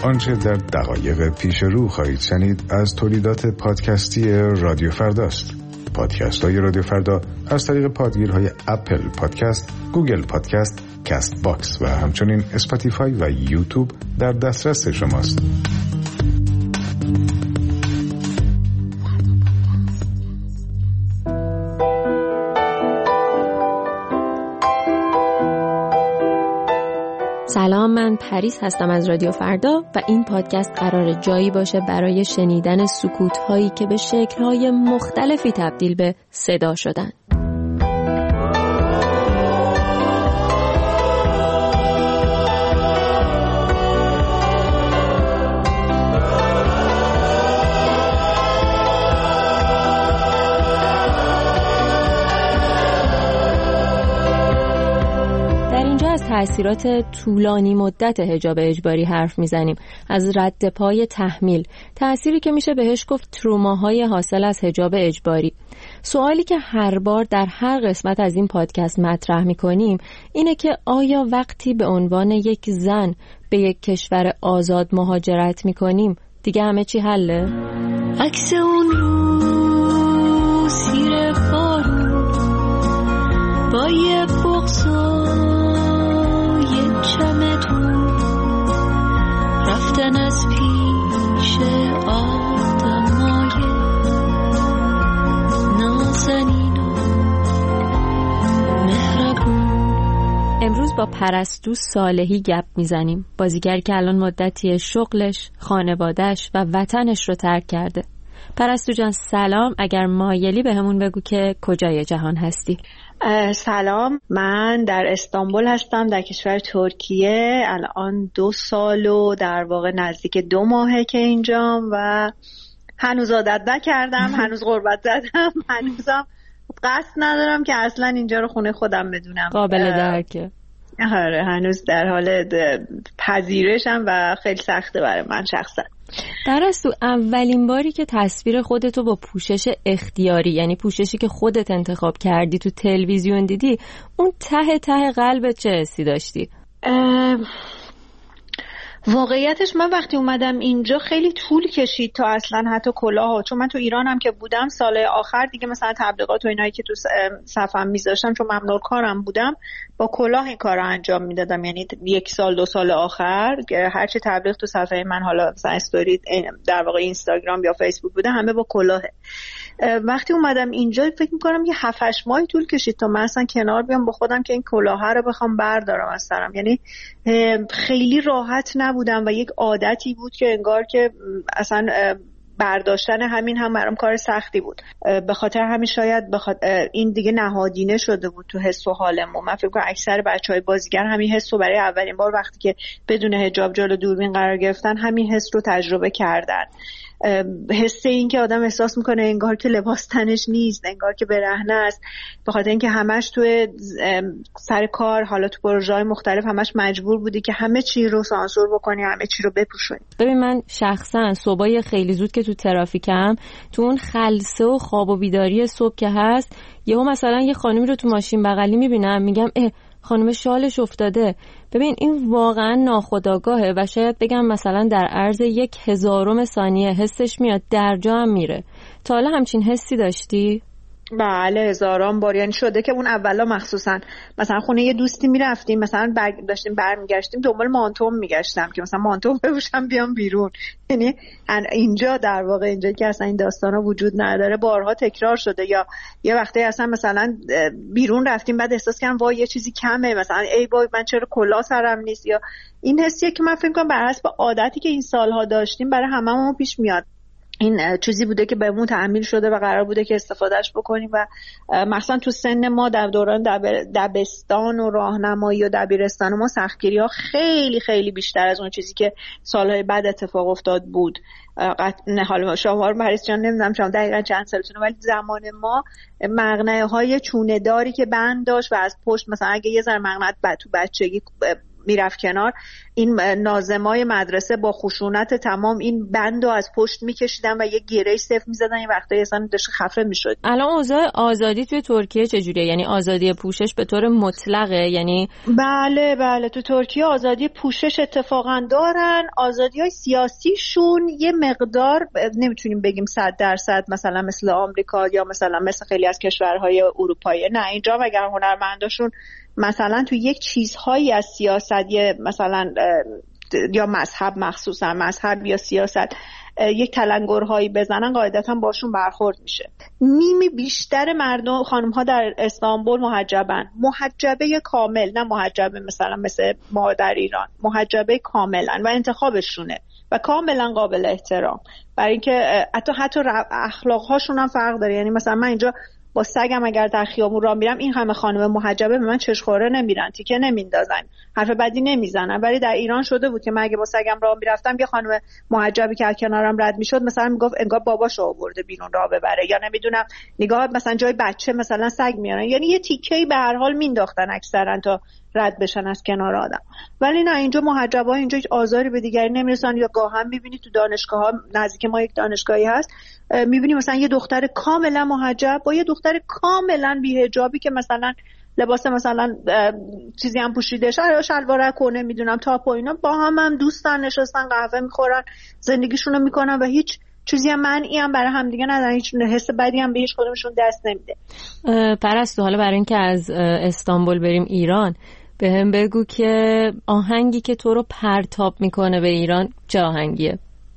آنچه در دقایق پیش رو خواهید شنید از تولیدات پادکستی رادیو فرداست. پادکست های رادیو فردا از طریق پادگیرهای اپل پادکست، گوگل پادکست، کست باکس و همچنین اسپاتیفای و یوتیوب در دسترس شماست. سلام، من پریس هستم از رادیو فردا و این پادکست قراره جایی باشه برای شنیدن سکوت‌هایی که به شکل‌های مختلفی تبدیل به صدا شدن. از تأثیرات طولانی مدت حجاب اجباری حرف میزنیم، از رد پای تحمیل، تأثیری که میشه بهش گفت تروماهای حاصل از حجاب اجباری. سوالی که هر بار در هر قسمت از این پادکست مطرح میکنیم اینه که آیا وقتی به عنوان یک زن به یک کشور آزاد مهاجرت میکنیم دیگه همه چی حله؟ عکس اون رو سیر بارون با یه چمدون رفتن از پیش آدمای نازنین و مهربون. امروز با پرستو صالحی گپ میزنیم، بازیگر که الان مدتی شغلش، خانوادهش و وطنش رو ترک کرده. پرستو جان سلام، اگر مایلی به همون بگو که کجای جهان هستی؟ سلام، من در استانبول هستم، در کشور ترکیه. الان 2 سال و در واقع نزدیک 2 ماهه که اینجام و هنوز عادت نکردم، هنوز غربت زدم، هنوزم قصد ندارم که اصلا اینجا رو خونه خودم بدونم. قابل درکه. آره، هنوز در حال پذیرشم و خیلی سخته برای من شخصا. پرستو، اولین باری که تصویر خودتو با پوشش اختیاری، یعنی پوششی که خودت انتخاب کردی، تو تلویزیون دیدی، اون ته قلبت چه حسی داشتی؟ واقعیتش من وقتی اومدم اینجا خیلی طول کشید تا اصلا حتی کلاه، چون من تو ایران هم که بودم سال آخر دیگه مثلا تبلیغات و اینایی که تو صفم میذاشتم چون ممنوع کارم بودم با کلاه این کار رو انجام میدادم. یعنی 1 سال 2 سال آخر هرچی تبلیغ تو صفحه من، حالا مثلا استوری در واقع اینستاگرام یا فیسبوک بوده، همه با کلاهه. وقتی اومدم اینجا فکر میکنم یه 7-8 ماهی طول کشید تا من اصلا کنار بیام با خودم که این کلاه رو بخوام بردارم از سرم. یعنی خیلی راحت نبودم و یک عادتی بود که انگار که اصلا برداشتن همین هم برام کار سختی بود. به خاطر همین شاید این دیگه نهادینه شده بود تو حس و حالمون. من فکر کنم اکثر بچهای بازیگر همین حس رو برای اولین بار وقتی که بدون حجاب جلو دوربین قرار گرفتن همین حس رو تجربه کردن. حس این که آدم احساس میکنه انگار که لباس تنش نیست، انگار که برهنه است، به خاطر اینکه همش توی سر کار، حالا تو پروژه‌های مختلف همش مجبور بودی که همه چی رو سانسور بکنی، همه چی رو بپوشونی. ببین من شخصا صبحای خیلی زود که تو ترافیکم، تو اون خلسه و خواب و بیداری صبح که هست، یهو مثلا یه خانمی رو تو ماشین بغلی میبینم، میگم خانم شالش افتاده. ببین این واقعا ناخودآگاهه و شاید بگم مثلا در عرض 1/1000 ثانیه حسش میاد، در جا هم میره. تا حالا همچین حسی داشتی؟ بله، هزاران بار. یعنی شده که اون اولا مخصوصا مثلا خونه یه دوستی میرفتیم، مثلا داشتیم برمیگشتیم، دنبال مانتوم میگشتم که مثلا مانتوم بپوشم بیام بیرون. یعنی اینجا در واقع اینجا که اصلا این داستانا وجود نداره، بارها تکرار شده. یا یه وقتی اصلا مثلا بیرون رفتیم بعد احساس کردم وای یه چیزی کمه، مثلا ای وای من چرا کلاه سرم نیست. یا این حسیه که من فکر کنم بر حسب عادتی که این سالها داشتیم برای هممون پیش میاد. این چیزی بوده که بهمون تحمیل شده و قرار بوده که استفادهش بکنیم و مثلا تو سن ما در دوران دبستان و راهنمایی و دبیرستان ما سختگیری‌ها خیلی خیلی بیشتر از اون چیزی که سالهای بعد اتفاق افتاد بود. حالا شما پریس جان نمیدونم شما دقیقاً چند سالتونه، ولی زمان ما مقنعه‌های چونه داری که بند داشت و از پشت مثلا اگه یه ذره مقنعه تو بچگی میرفت کنار، این ناظمای مدرسه با خشونت تمام این بندو از پشت میکشیدن و یه گیره صفر میزدن، این وقتایی اصلا داشت خفه میشد. الان اوضاع آزادی توی ترکیه چجوریه؟ یعنی آزادی پوشش به طور مطلقه؟ یعنی بله تو ترکیه آزادی پوشش اتفاقا دارن. آزادی‌های سیاسیشون یه مقدار نمیتونیم بگیم 100% مثلا مثل آمریکا یا مثلا مثل خیلی از کشورهای اروپایی، نه اینجا اگر هنرمنداشون مثلا تو یک چیزهایی از سیاست مثلا یا مذهب، مخصوصا مذهب یا سیاست یک تلنگرهایی بزنن، قاعدتا باشون برخورد میشه. نیمی بیشتر مردم خانم ها در استانبول محجبن، محجبه کامل، نه محجبه مثلا مثل ما در ایران، محجبه کاملا و انتخابشونه و کاملا قابل احترام، برای اینکه حتی اخلاق هاشون هم فرق داره. یعنی مثلا من اینجا با سگم اگر در خیابون راه میرم، این همه خانم محجبه به من چشخوره نمیرن، تیکه نمیندازن، حرف بدی نمیزنن. ولی در ایران شده بود که من اگه با سگم راه میرفتم یه خانم محجبی که کنارم رد میشد مثلا میگفت انگار باباشو آورده بیرون راه ببره، یا نمیدونم نگاه مثلا جای بچه مثلا سگ میارن، یعنی یه تیکه‌ای به هر حال مینداختن اکثرا تا رد بشن از کنار آدم. ولی نه، اینجا محجبا اینجا هیچ آزاری به دیگری نمیرسن. یا گاهم میبینی تو دانشگاه‌ها، نزدیک ما یک دانشگاهی هست، میبینی مثلا یه دختر کاملا محجب با یه دختر کاملا بی‌حجابی که مثلا لباس مثلا چیزی هم پوشیده، شلوارک کنه، میدونم تاپ و اینا، با هم دوستان نشستن قهوه میخورن، زندگیشونو میکنن و هیچ چیزی هم منعی هم برای هم دیگه ندارن، هیچ حس بدی هم به هیچ کدومشون دست نمیده. پرستو، حالا برای اینکه از استانبول بریم ایران، به هم بگو که آهنگی که تو رو پرتاب میکنه به ایران چه آهنگیه؟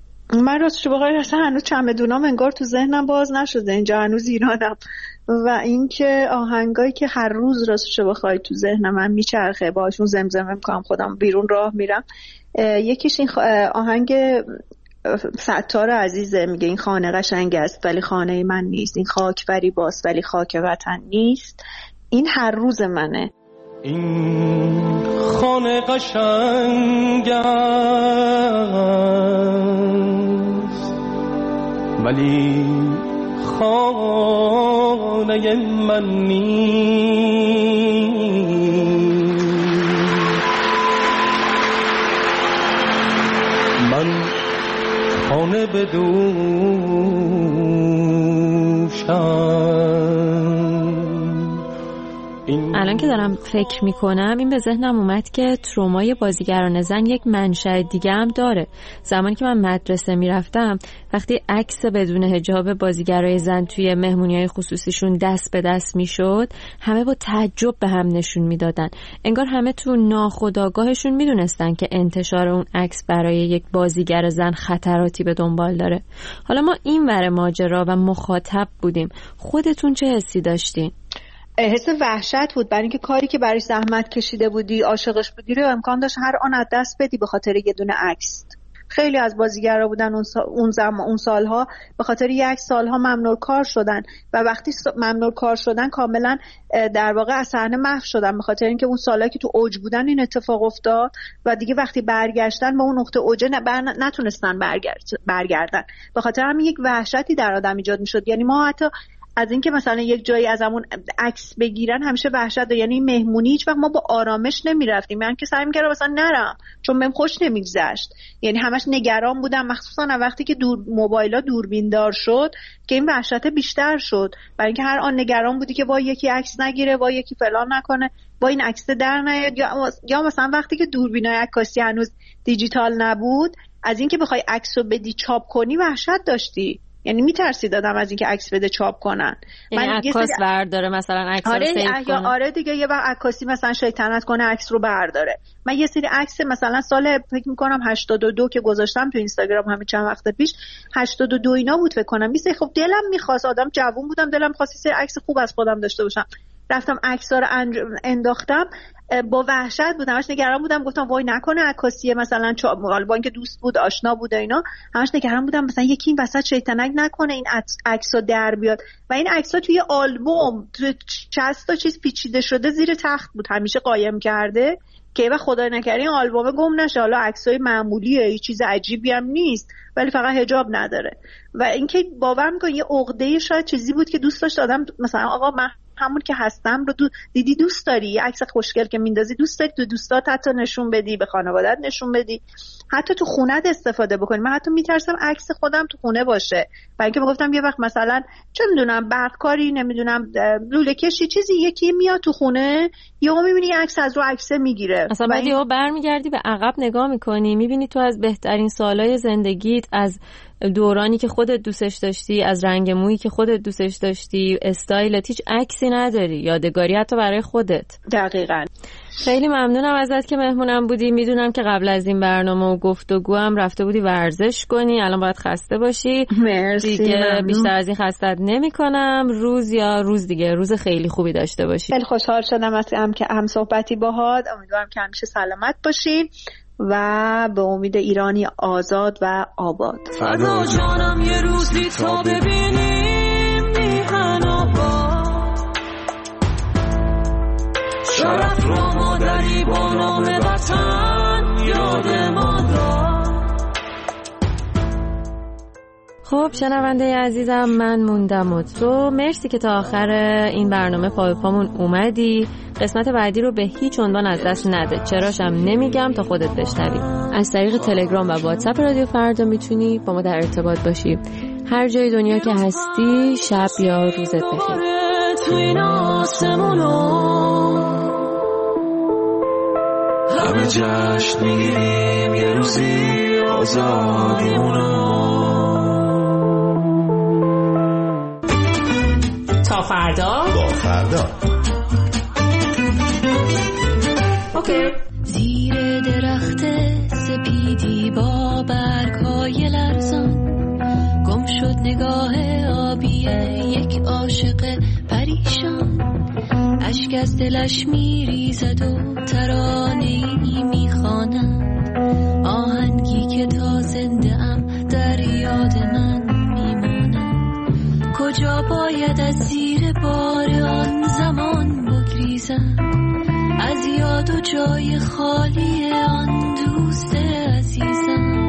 من راستش بخوای اصلا هنوز چمدونام انگار تو ذهنم باز نشده، اینجا هنوز ایرانم، و اینکه آهنگایی که هر روز راستش بخوای تو ذهنم من میچرخه، باشون زمزمه میکنم خودم بیرون راه میرم. یکیش این آهنگ ستار عزیزه، میگه این خانه قشنگ است ولی خانه من نیست، این خاک فریباست ولی خاک وطن نیست. این هر روز منه. این خانه قشنگ است ولی خانه من نیست، من خانه بدوشم. الان که دارم فکر میکنم این به ذهنم اومد که ترومای بازیگران زن یک منشأ دیگه هم داره. زمانی که من مدرسه میرفتم، وقتی عکس بدون حجاب بازیگرای زن توی مهمونی‌های خصوصیشون دست به دست میشد، همه با تعجب به هم نشون میدادن، انگار همه تو ناخودآگاهشون میدونستن که انتشار اون عکس برای یک بازیگر زن خطراتی به دنبال داره. حالا ما این ور ماجرا و مخاطب بودیم، خودتون چه حسی داشتین؟ حس وحشت بود، برای اینکه کاری که برای زحمت کشیده بودی، عاشقش بودی رو امکان داشت هر آن از دست بدی به خاطر یه دونه عکس. خیلی از بازیگرا بودن اون سالها به خاطر یک عکس سالها ممنوع کار شدن و وقتی ممنوع کار شدن کاملا در واقع از صحنه محو شدن، به خاطر اینکه اون سالایی که تو اوج بودن این اتفاق افتاد و دیگه وقتی برگشتن به اون نقطه اوج نتونستن برگردن. به خاطر همین یک وحشتی در آدم ایجاد میشد. یعنی ما حتی از اینکه مثلا یک جایی ازمون عکس بگیرن همیشه وحشت داشت. یعنی مهمونی هیچ وقت ما با آرامش نمیرفتیم، من که سعی می‌کردم مثلا نرم چون بهم خوش نمیگذشت. یعنی همش نگران بودم، مخصوصا وقتی که موبایل‌ها دوربیندار شد که این وحشت بیشتر شد، برای اینکه هر آن نگران بودی که وای یکی عکس نگیره، وای یکی فلان نکنه، وای این عکس در نیاد، یا مثلا وقتی که دوربینای عکاسی هنوز دیجیتال نبود، از اینکه بخوای عکسو بدی چاپ کنی وحشت داشتی. یعنی میترسید آدم از اینکه عکس بده چاپ کنن. یعنی عکاس برداره مثلا عکس رو سیو کنه. آره دیگه، یه وقت عکاسی مثلا شیطنت کنه عکس رو برداره. من یه سری عکس مثلا سال فکر می‌کنم 82 که گذاشتم تو اینستاگرام همین چند وقت پیش، 82 اینا بود فکر کنم. میشه خب دلم می‌خواست، آدم جوون بودم، دلم می‌خواست سری عکس خوب از خودم داشته باشم. رفتم عکس‌ها رو انداختم، با وحشت بودم، همش نگران بودم، گفتم وای نکنه عکاسی مثلا با اینکه دوست بود آشنا بود اینا، همش نگران بودم مثلا یکی این وسط شیطنت نکنه این عکس‌ها در بیاد. و این عکس‌ها توی آلبوم تو 60 تا چیز پیچیده شده زیر تخت بود همیشه قایم کرده که و خدای نکرده این آلبوم گم نشه. حالا عکسای معمولیه، هیچ چیز عجیبی هم نیست، ولی فقط حجاب نداره. و اینکه باورم کن یه عقده شاید چیزی بود که دوست داشت آدم مثلا آقا من همون که هستم رو دیدی دوست داری، یه عکس خوشگل که میندازی دوست داری تو دوستات حتی نشون بدی، به خانواده‌ات نشون بدی، حتی تو خونه‌ت استفاده بکنی. من حتی میترسم عکس خودم تو خونه باشه، برای اینکه میگفتم یه وقت مثلا چه میدونم برقکاری، نمیدونم لوله کشی، چیزی یکی میاد تو خونه یهو میبینی یه عکس از رو عکسه میگیره، اصلا بعد یهو برمیگردی به عقب نگاه میکنی میبینی تو از بهترین سالهای زندگیت، از دورانی که خودت دوستش داشتی، از رنگ مویی که خودت دوستش داشتی، استایلت، هیچ عکسی نداری، یادگاری حتی برای خودت. دقیقاً. خیلی ممنونم ازت که مهمونم بودی. میدونم که قبل از این برنامه و گفتگو هم رفته بودی ورزش کنی، الان باید خسته باشی. مرسی. دیگه ممنون. بیشتر از این خستت نمی‌کنم. روز خیلی خوبی داشته باشی. خیلی خوشحال شدم از که هم صحبتی باهات. امیدوارم که همیشه سلامت باشی و به امید ایرانی آزاد و آباد. فدا جانم یه روزی تا ببینیم میهن آباد، شرف را مادری با نام وطن یاد ما داد. خب شنونده عزیزم، من موندم و تو، مرسی که تا آخر این برنامه پای پامون اومدی. قسمت بعدی رو به هیچ عنوان از دست نده، چراشم نمیگم تا خودت بشنوی. از طریق تلگرام و واتساپ رادیو فردا میتونی با ما در ارتباط باشی. هر جای دنیا که هستی، شب یا روزت بخیر. تو این آسمونو همه جشن میگیریم یه روزی آزادیمونو. تا فردا با فردا. اوکی. زیر درخت سپیدی با برگ‌های لرزان گم شد نگاه آبی یک عاشق پریشان. اشک از دلش میریزد و ترانه‌ای میخواند، آهنگی که تا زنده ام در یاد من میماند. کجا باید از زیر بار آن زمان بگریزم، از یاد و جای خالی آن دوست عزیزم.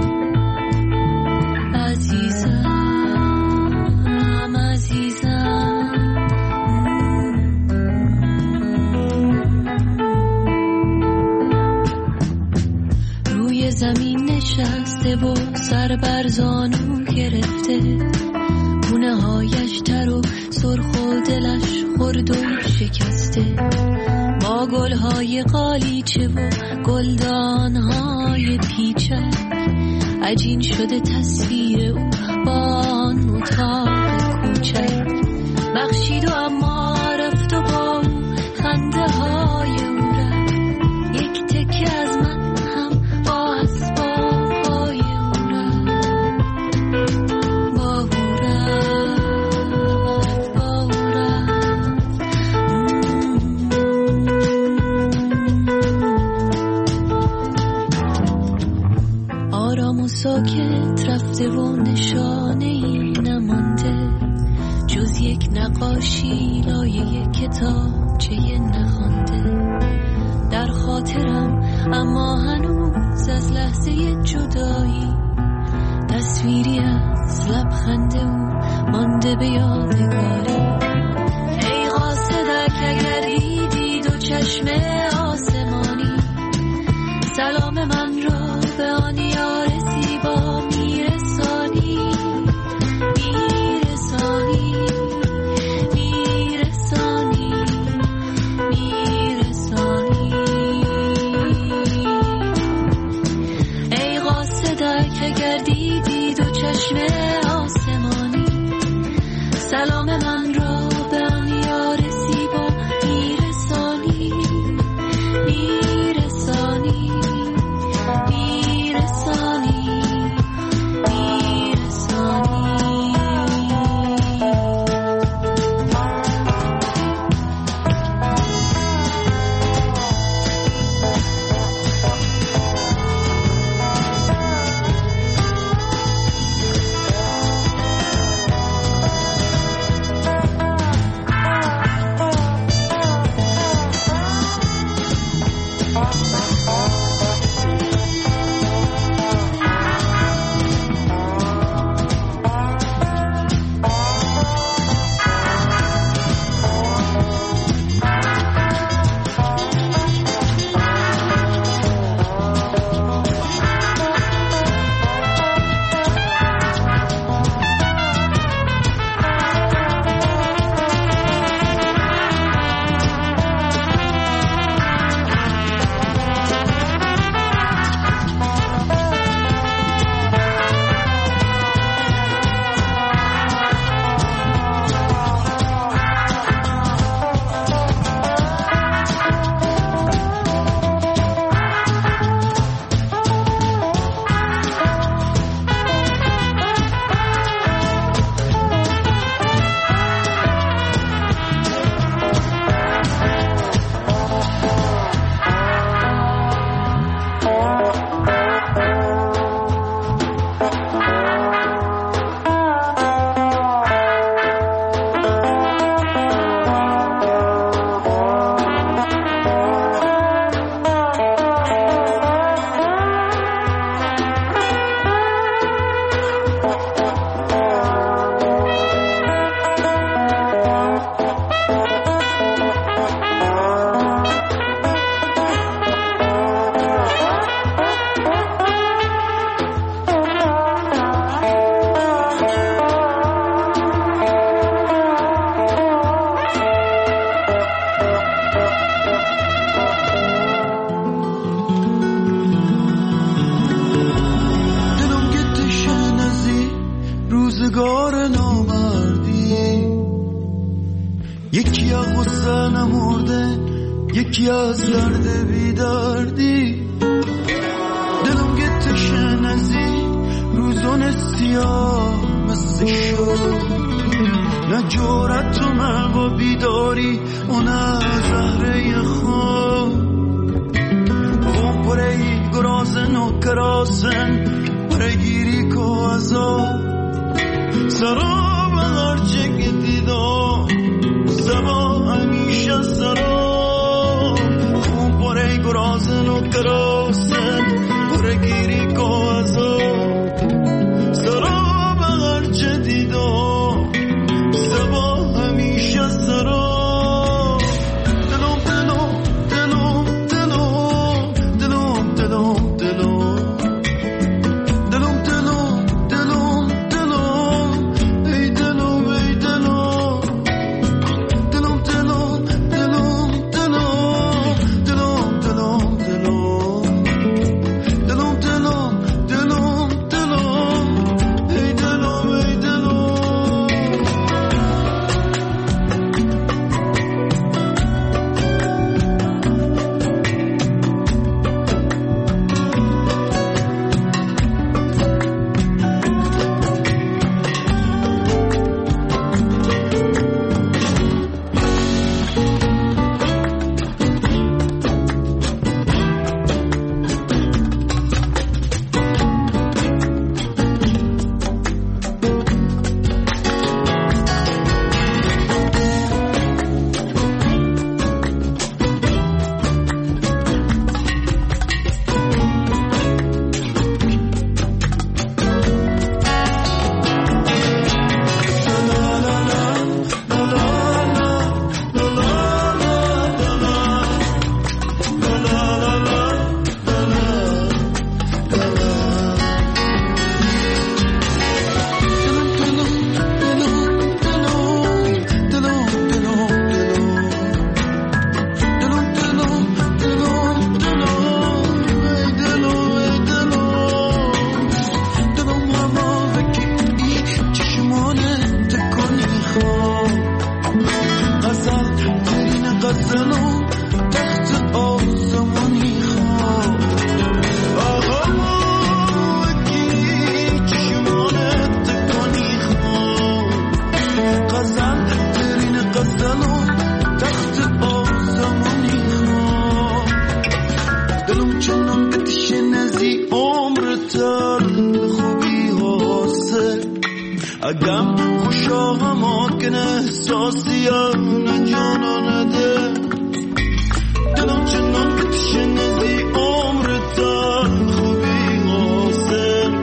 روی زمین نشسته و سر بر زانو گرفته، گونه هایش تر و سرخ و دلش خرد و شکسته. با گلهای قالیچه و گلدانهای پیچک عجین شده تصویر او با آن اتاق کوچک. بخشید و اما رفت و با خنده های او رفت، یک تکه از من هم با اسباب های او رفت. با او رفت، با او رفت. آرام و ساکت رفته و نشانه ای نمانده، جز یک نقاشی لایه کتابچه نخوانده. در خاطرم اما هنوز از لحظه جدایی تصویری از لبخند او مانده به یادگاری. ای قاصدک اگر دیدی دو چشم آسمانی، سلام من را به آن یار زیبا میرسانی. ای قاصدک اگر دیدی دو چشم آسمانی، سلام من را یکی از غصه نمرده، یکی از درد بیدردی. دلم گتشه نزی روزون سیاه مثل شد، نه جورت تو من با بیداری و نه زهره خواب. پرهی گرازن و کراسن پرگیری که ازا سرا به هرچه که دیدم سبا همیشه سرا. پرهی گرازن و کراسن پرگیری که ازا سرا به هرچه دیدم سبا همیشه سرا. اگم خوشاهم آکن احساسیم جانانه ده دلم چنان که تشنزی عمر تر خوبی حاصل.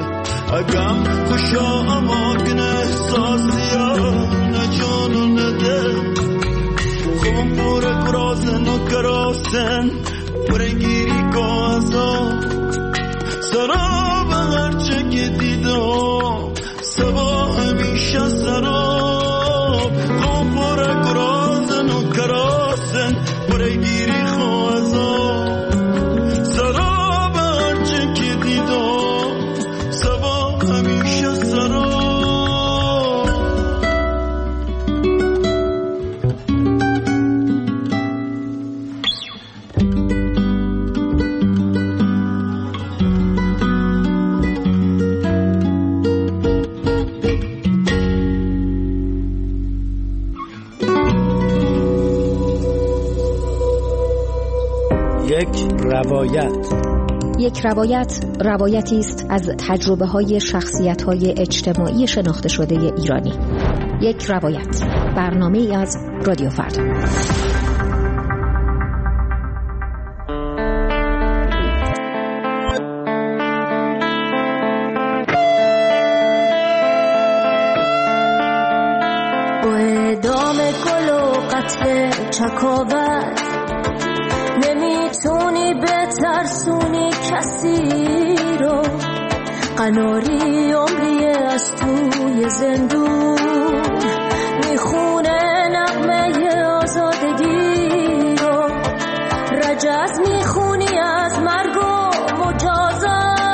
اگم خوشاهم آکن احساسیم جانانه ده خوبم پور کراسن و کراسن پرگیری که ازا سرا به هرچه که دیدم سبا همیشه سراب. خواب پر کراسن و کراسن پرگیری خوازا سرا به هرچه که دیدم سبا همیشه سراب. یک روایت روایتی است از تجربه‌های شخصیت‌های اجتماعی شناخته شده ایرانی. یک روایت، برنامه‌ای از رادیو فردا. با ادامه گل و قتل چکاوت نمیتونی بترسونی کسی رو. قناری عمری از توی زندون میخونه نغمه آزادگی رو. رجز میخونی از مرگ و مجازات،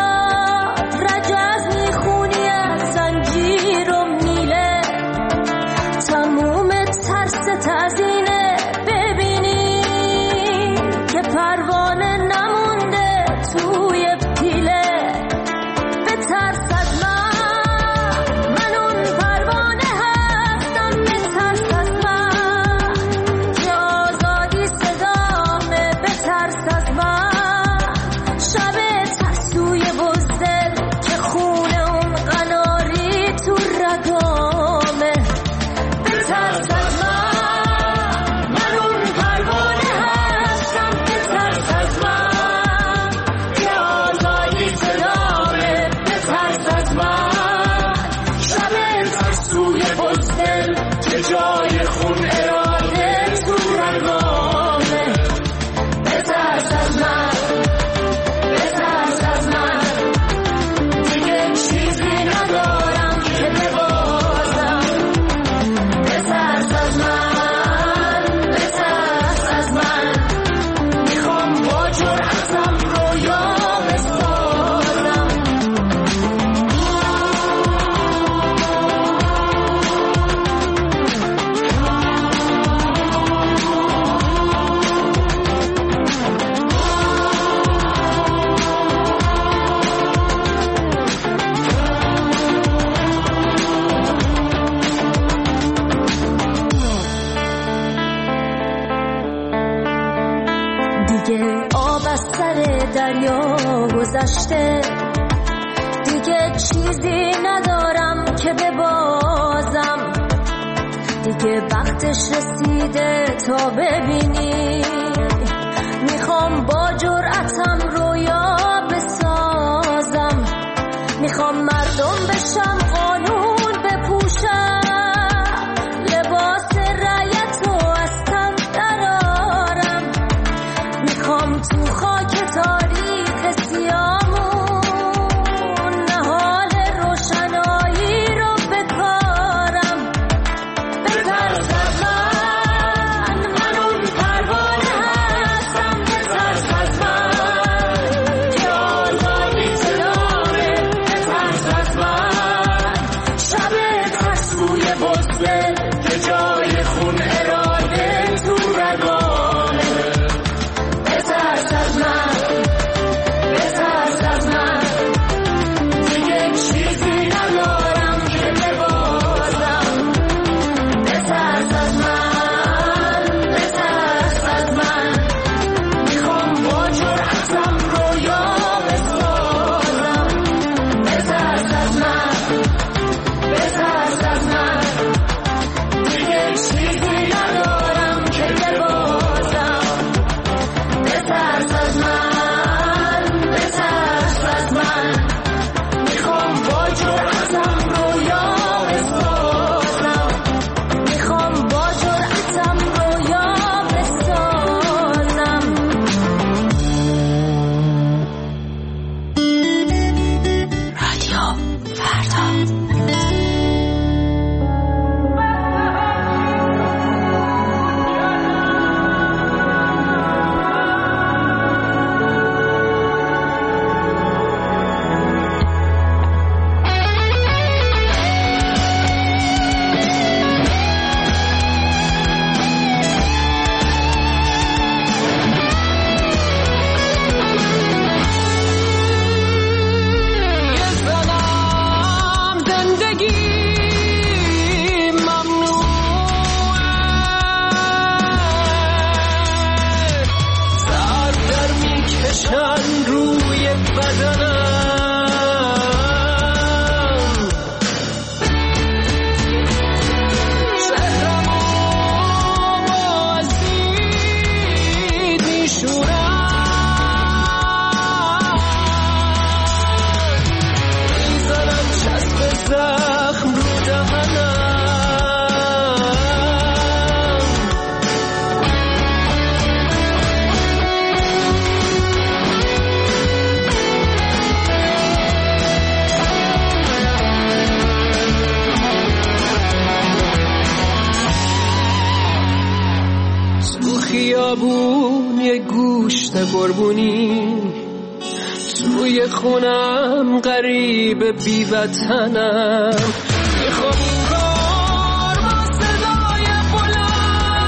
رجز میخونی از زنجیر و میله. تموم ترس بهترت از اینه ببینی که پروانه نمونده توی پیله. بترس از من اون پروانه هستم. بترس از من که آزادی صدامه. بترس از من شب ترسوی بزدل که خونه اون قناری تو رگامه. بترس از من اون پروانه هستم. بترس از من که آزادی صدامه. بترس از من شب ترسوی بزدل که جای خون اراده تو رگامه. بترس از من، بترس از من، دیگه چیزی ندارم که ببازم. بترس از من، بترس از من، میخوام با جرأتم رویا بسازم. دیگه آب از سر دریا گذشته. دیگه چیزی ندارم که ببازم. دیگه وقتش رسیده تا ببینی. میخوام با جرأتم رویا بسازم. میخوام مردم بشم، قانون بپوشم، لباس رعیتو از تن درارم. میخوام تو خاک تاریک سیامون نهال روشنایی رو بکارم. بترس از من اون پروانه هستم. بترس از من که آزادی صدامه. بترس از من شب ترسوی بزدل که جای خون اراده تو رگامه. بترس از من، بترس از من، دیگه چیزی ندارم که ببازم. بترس از من، بترس از من، میخوام با جرأتم رویا بسازم. بترس از من، بترس از من، دیگه چیزی ندارم که ببازم. بترس از من، بترس از من، میخوام با جرأتم رویا بسازم. میخوام با جرأتم رویا بسازم. رادیو فردا. خیابون یه گوشت قربونی، توی خونم غریب بی وطنم، میخوام این کار با صدای بلند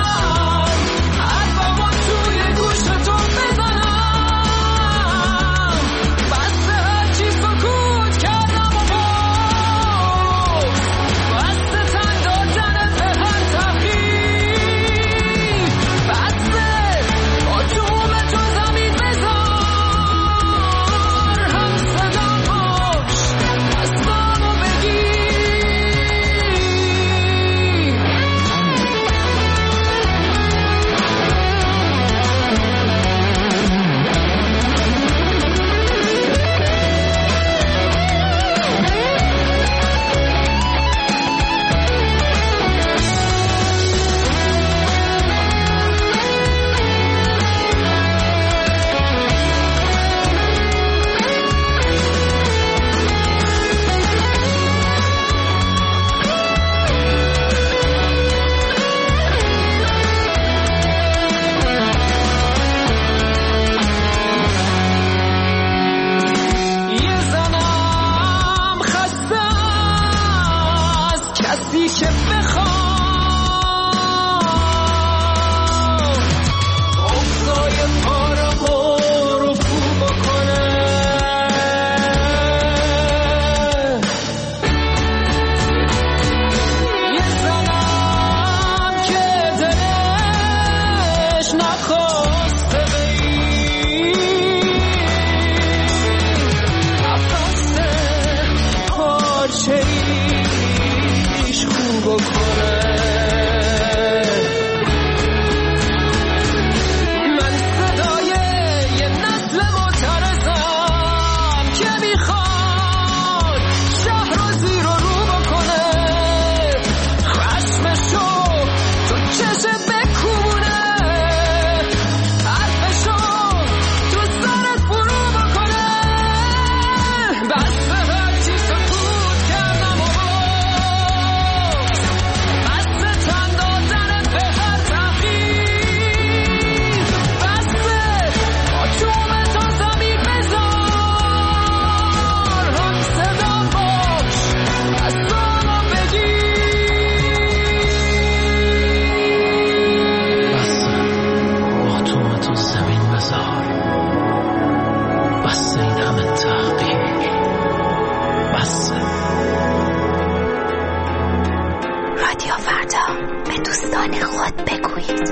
خود بگویید.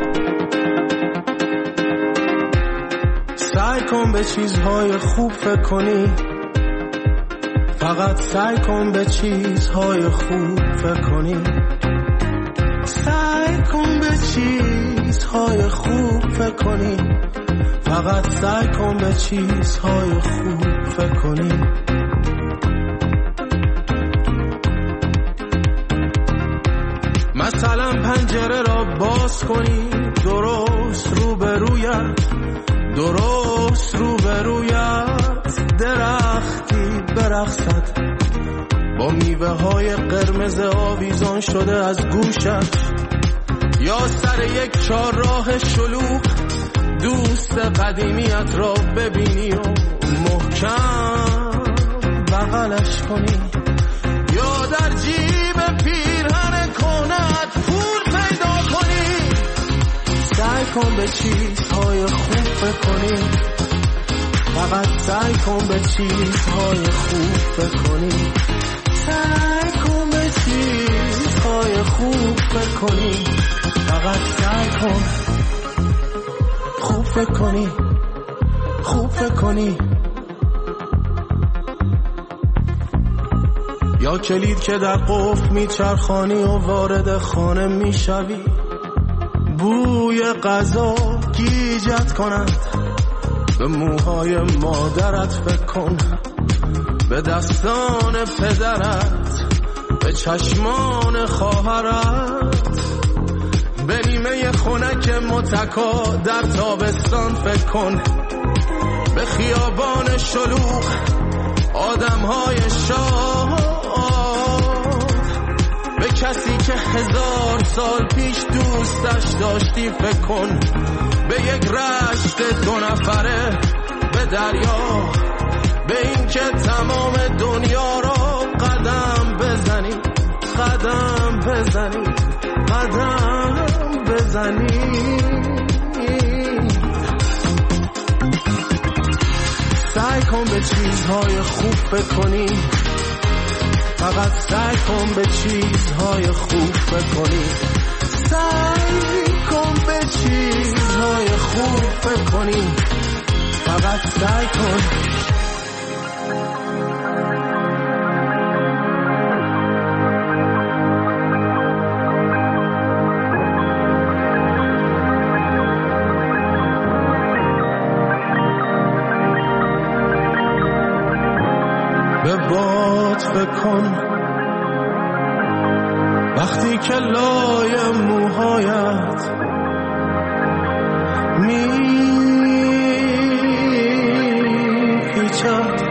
سعی کن به چیزهای خوب فکر کنی، فقط سعی کن به چیزهای خوب فکر کنی. سعی کن به چیزهای خوب فکر کنی، فقط سعی کن به چیزهای خوب فکر کنی. مثلا پنجره را باز کنی، درست روبرویت، درست روبرویت درختی برقصد با میوه های قرمز آویزان شده از گوشت، یا سر یک چهارراه شلوغ دوست قدیمیت را ببینی و محکم بغلش کنی، یا در جیب پیرهن کنت پول پیدا کنی. سعی کن به چیزهای خوب فکر کنی، فقط سعی کن به چیزهای خوب فکر کنی. سعی کن به چیزهای خوب فکر کنی، فقط سعی کن خوب فکر کنی، خوب فکر کنی. یا کلید که در قفل میچرخانی و وارد خانه میشوی، بوی غذا گیجت کند، به موهای مادرت فکر کن، به دستان پدرت، به چشمان خواهرت، به نیمه خنک متکا در تابستان فکر کن، به خیابان شلوغ آدمهای شاد، به کسی که 1000 سال پیش دوستش داشتی فکر کن، به یک رشت 2 نفره به دریا، به این که تمام دنیا را قدم بزنی، قدم بزنی، قدم بزنی. سعی کن به چیزهای خوب فکر کنی، فقط سعی کن به چیزهای خوب فکر کنی. سعی کن به چیزهای خوب فکر کنی، فقط سعی کن. به باد فکر کن وقتی که لای موهایت میپیچد،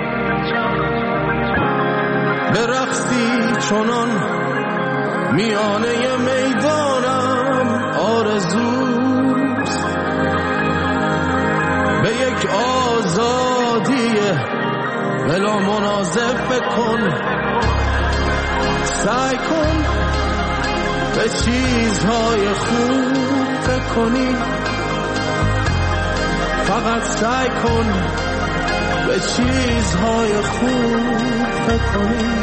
به رقصی چنان میانه میدانم آرزوست، به یک آزادی بلا منازع فکر کن. سعی کن به چیزهای خوب فکر کنی، فقط سعی کن به چیزهای خوب فکر کنی.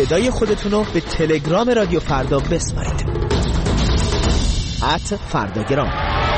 صدای خودتون رو به تلگرام رادیو فردا بسپارید. @فرداگرام.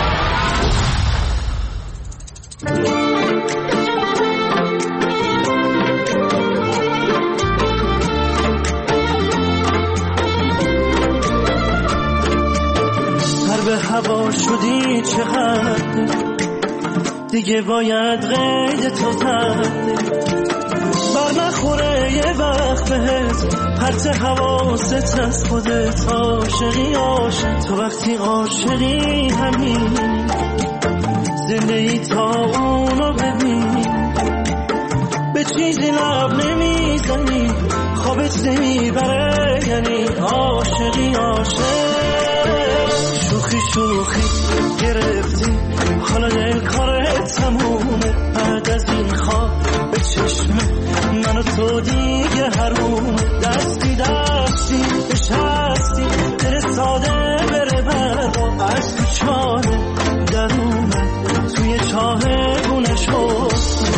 به هوا شدی چقدر دیگه باید قید تو زد بر نخوره یه وقت بهت پرت حواست از خودت عاشقی عاشق تو وقتی عاشقی همین زندگی تا اونو ببین به چیزی لب نمیزنی خوابت نمیبره یعنی عاشقی عاشق شوخی شوخی گرفتی حالا دل کارت تمومه بعد از این خواب به چشمه من و تو دیگه حرومه دستی دستی نشستی دل ساده بره بردا از تو چانه درونه توی چاه گونه شد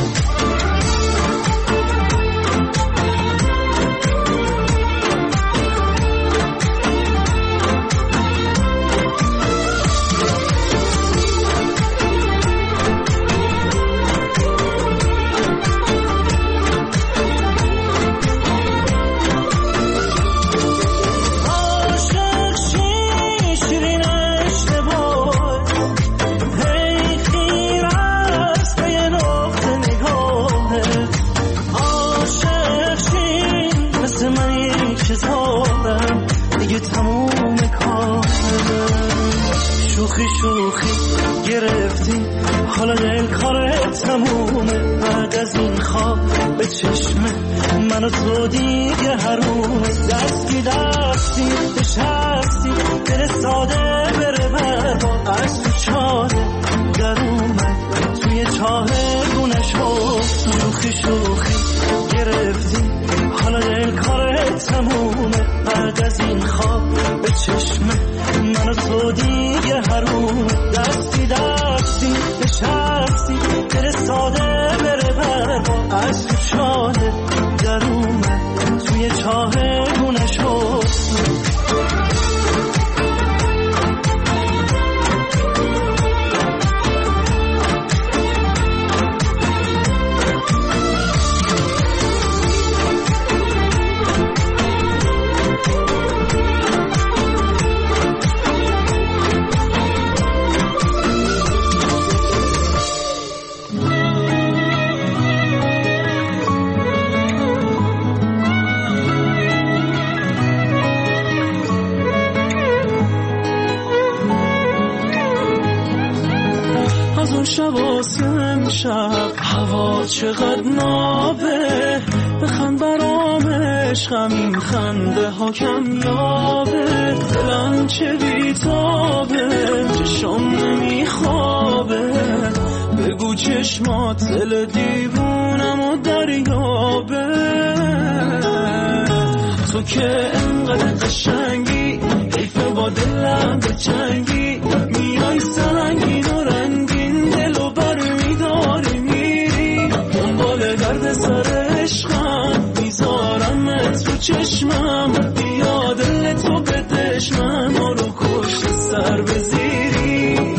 شوخی گرفتی حالا دل کارت تمومه بعد از این خواب به چشمه من و تو دیگه حرومه دستی دستی نشستی دل ساده بره بردا از تو چاله درومه توی چاه گونه شد شوخی شوخی گرفتی حالا دل کارت تمومه بعد از این خواب به چشمه من و تو دیگه حرومه دستی دستی نشستی دل ساده بره بردا از تو چاله درومه توی چاه گونه شد شب هوا چقدر نابه بخند برام عشقم این خنده ها کمیابه دلم چه بیتابه چشم نمیخوابه بگو چشمات دل دیوونم و دریابه تو که انقدر قشنگی حیفه با دلم به جنگی میای سنگین و رنگین دلو بر میداری میری دنبال درد سر عشقم میذارمت رو چشمم بیا دل تو بدش من رو کشت سر بزیری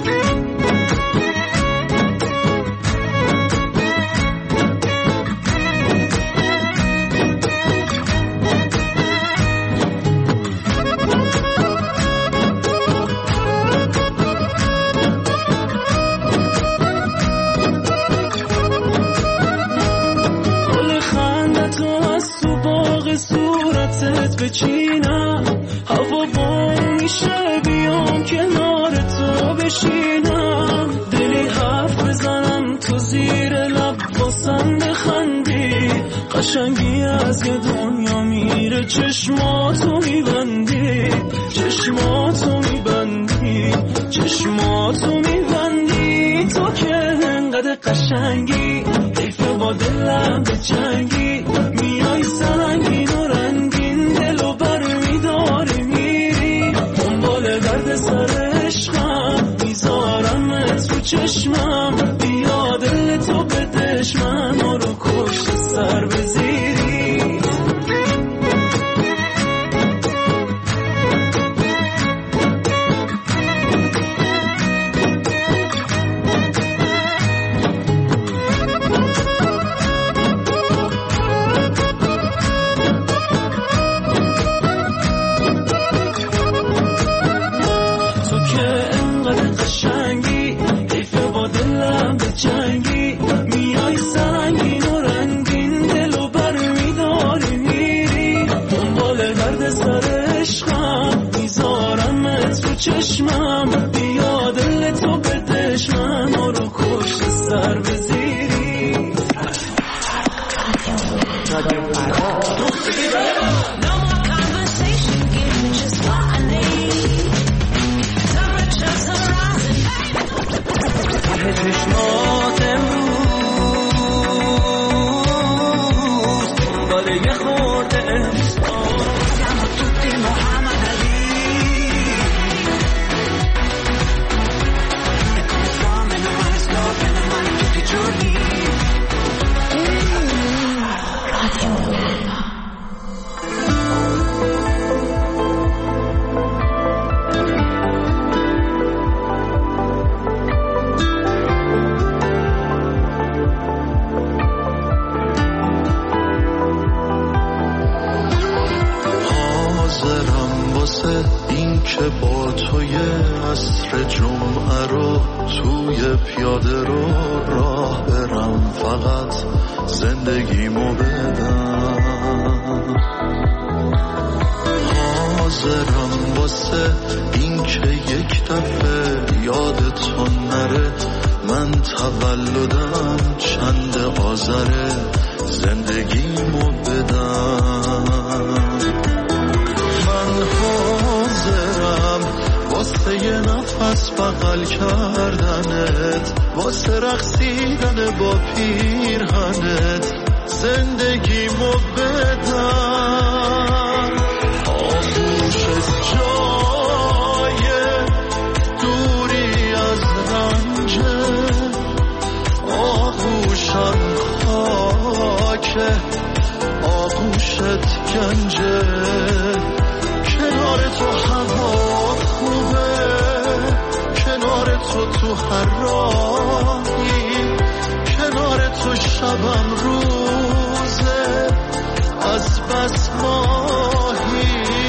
صورتت بچینم هوا بام میشه بیام کنار تو بشینم دلی حرف بزنم تو زیر لب باسم بخندی قشنگی از یه دنیا میره چشماتو میبندی چشماتو میبندی چشماتو میبندی تو که انقدر قشنگی حیفه با دلم به جنگی میای سنگین و رنگین دلو بر میداری میری دنبال درد سر عشقم میذارمت رو چشمم بیا دل تو بدش من رو کشت سر بزیری سر بزیری رادیو فردا چشمات امروز دنباله یه خورده انسان siamo tutti Muhammad Ali e come fame non male scoppia non male tutti i giorni این که با توی عصر جمعه رو توی پیاده رو راه برم فقط زندگیمو بدم حاضرم واسه این که یک دفعه یادتون نره من تولدم چند آذره زندگیمو بدم حاضرم واسه یه نفس بغل کردنت واسه رقصیدن با پیرهنت زندگیمو بدم آغوشت جای دوری از رنجه آغوشم خاکه آغوشت گنجه کنار تو هوا خوبه کنار تو هر راهی کنار تو شبم روزه از بس ماهی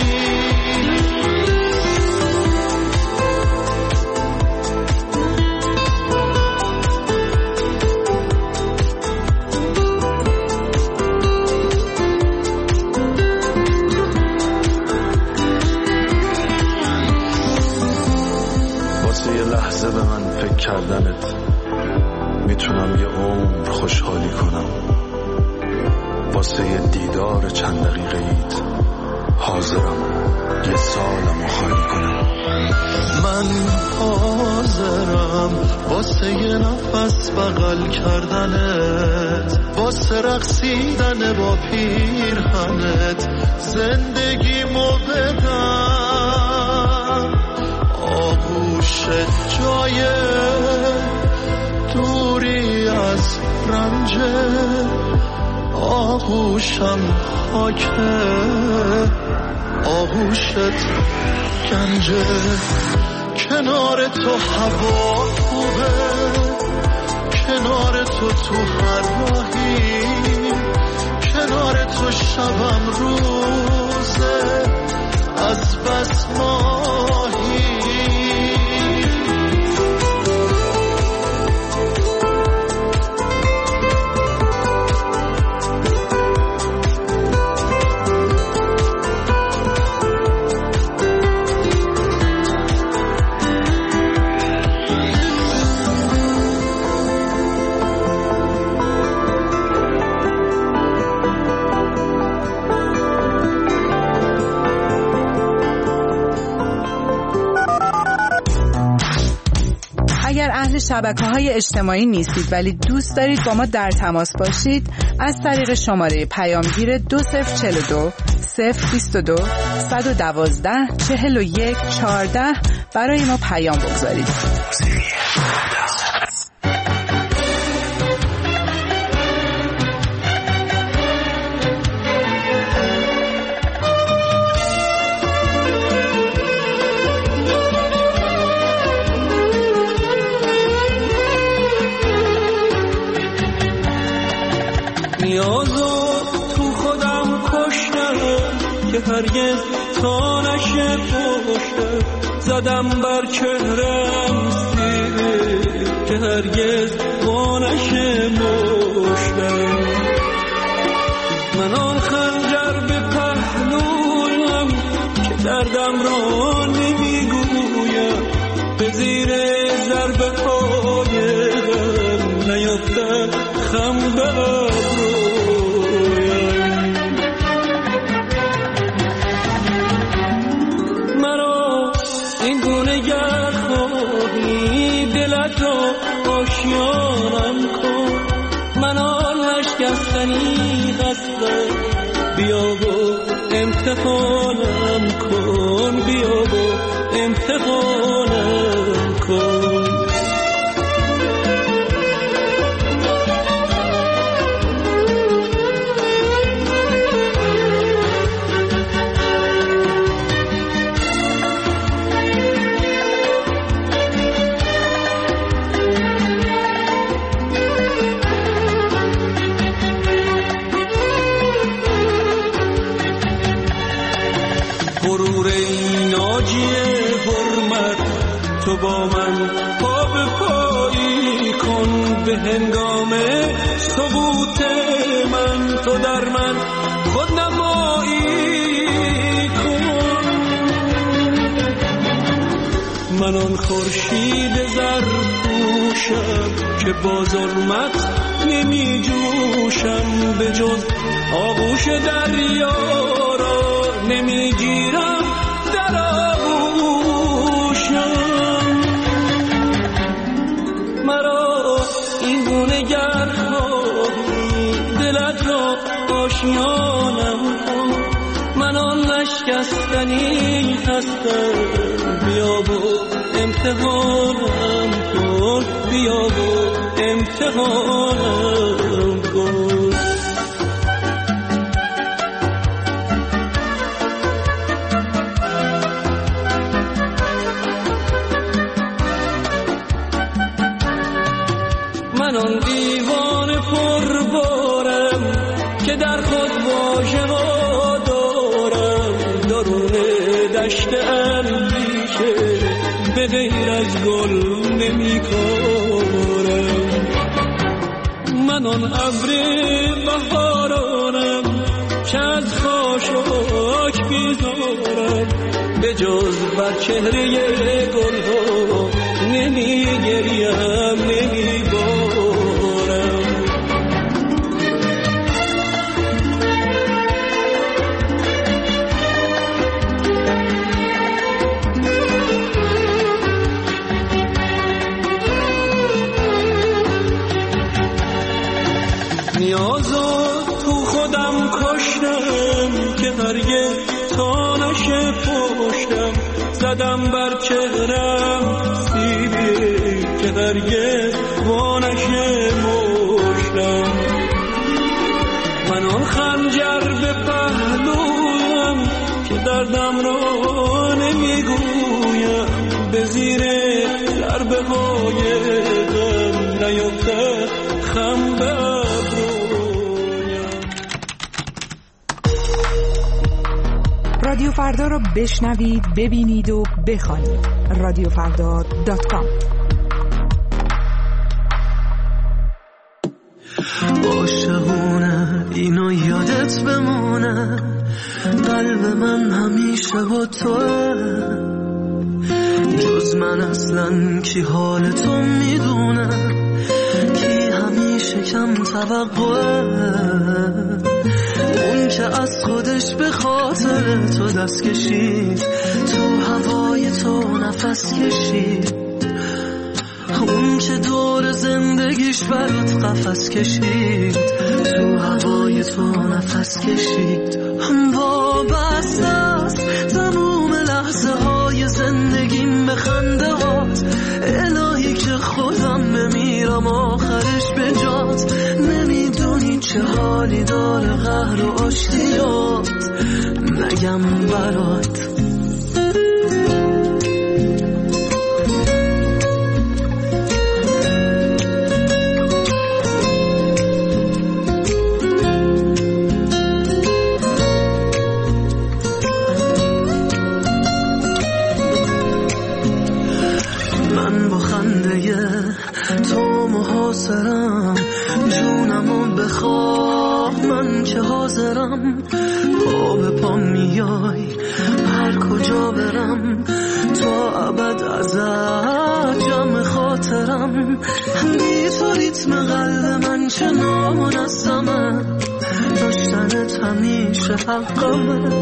لحظه به من فکر کردنت میتونم یه عمر خوشحالی کنم واسه یه دیدار چند دقیقه ایت حاضرم یه سالمو خالی کنم من حاضرم واسه یه نفس بغل کردنت واسه رقصیدن با پیرهنت زندگیمو بدم آغوشت جای دوری از رنجه آغوشم خاکه آغوشت گنجه کنار تو هوا خوبه کنار تو هر راهی کنار تو شبم روزه از بس ماهی اهل شبکه‌های اجتماعی نیستید ولی دوست دارید با ما در تماس باشید از طریق شماره پیامگیر 2042 022 112 41 14 برای ما پیام بگذارید. هرگز تا نشه پشته زدم بر چهرم سیر که هرگز با نشه مشته من آن خنجر به پهلویم که دردم را نمیگویم به زیر ضربه های غم خم به ابرویم. مرا این گونه گر خواهی دلت را آشیانم کن، من آن نشکستنی هستم، بیا و امتحانم کن، بیا و امتحانم کن. غرور ناجی حرمت تو با من پا به پایی کن، به هنگام ثبوت من تو در من خود نمایی کن. من آن خورشید زرپوشم که با ظلمت نمی جوشم، به جز آغوش دریا را نمی گیرم در آغوشم. مرا این گونه گر خواهی دلت را آشیانم کن، من آن نشکستنی هستم، بیا و امتحانم کن، بیا و امتحانم کن. من آن دیوان پربارم که در خود واژه‌ها دارم، درون دشت اندیشه به غیر از گل نمی کارم. من آن ابر بهارانم که از خاشاک بیزارم، به جز بر چهره گلها نمی گریم نمی بارم. نیازو تو خودم کشتم که هرگز تا نشه پشتم، زدم بر چهرم سیبی که هرگز وانشه مشتم. من آن خنجر به پهلویم که دردم را نمیگویم، به زیر ضربه های غم نیفته خم به ابرویم. رادیو فردا را بشنوید، ببینید و بخوانید. رادیوفردا.com. عاشقونه اینو یادت بمونه، قلب من همیشه با توه، جز من اصلا کی حال تو میدونه، کی همیشه کم توقعه، اون که از خودش به خاطر تو دست کشید، تو هوای تو نفس کشید، اون که دور زندگیش برات قفس کشید، تو هوای تو نفس کشید. وابسته است تموم لحظه های زندگیم به خنده هات، الهی که خودم بمیرم آخرش به جات، نمیدونی چه حالی داره قهر و آشتیات، نگم برات. تو محاصرم، جونمو بخواه من که حاضرم پا به پا میای هر کجا برم تا ابد ازت جمع خاطرم بی تو ریتم قلب من چه نامنظمه داشتنت همیشه حقمه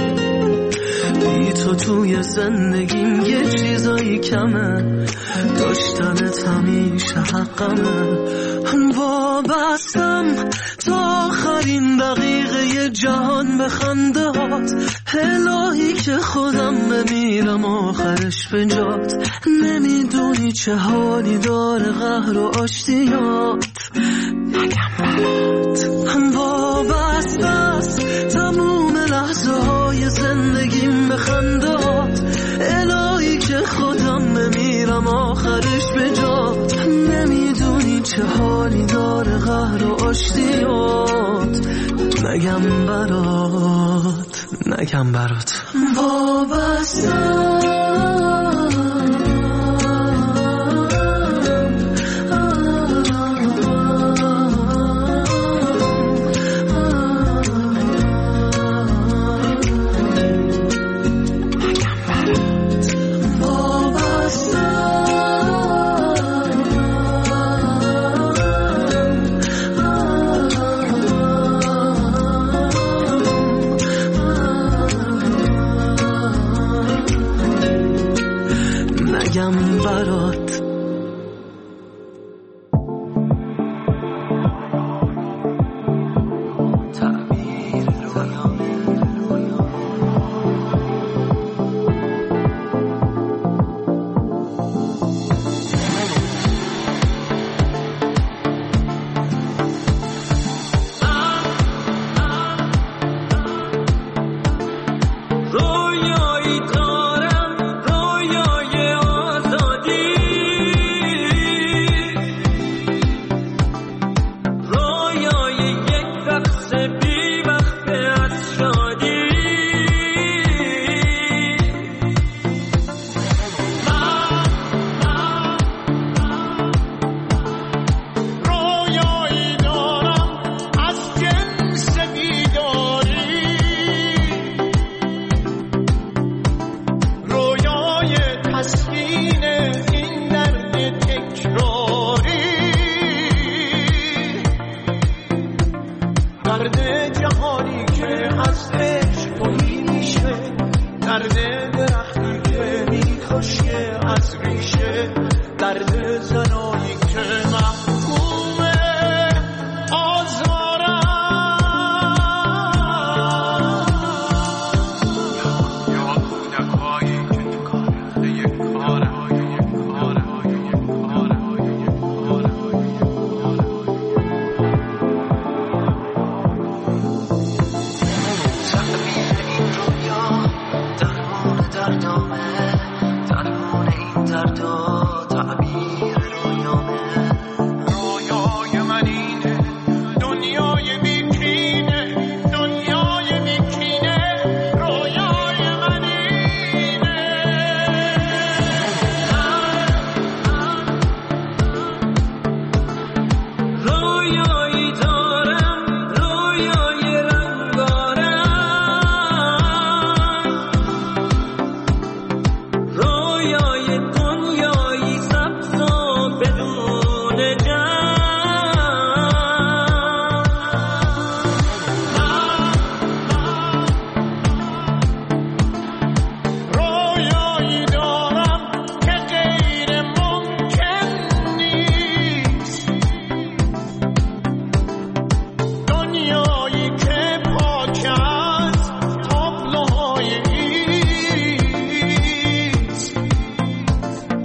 بی تو توی زندگیم یه چیزایی کمه داشتنت همیشه حقمه وابستم تا آخرین دقیقه جهان به خنده هات الهی که خودم بمیرم آخرش به جات نمیدونی چه حالی داره قهر و آشتیات نگم برات وابسته است تموم لحظه های زندگیم به خندات الهی که خودم بمیرم آخرش به جات نمیدونی چه حالی داره قهر و آشتیات نگم برات وابستم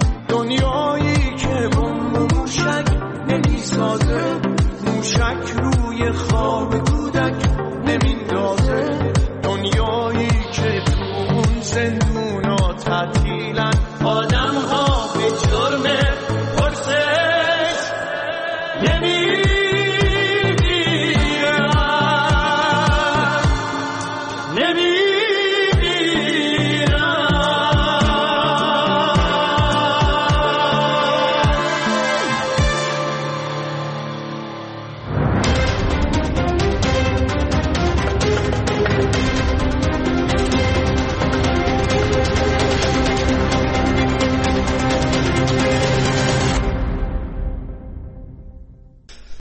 موشک رو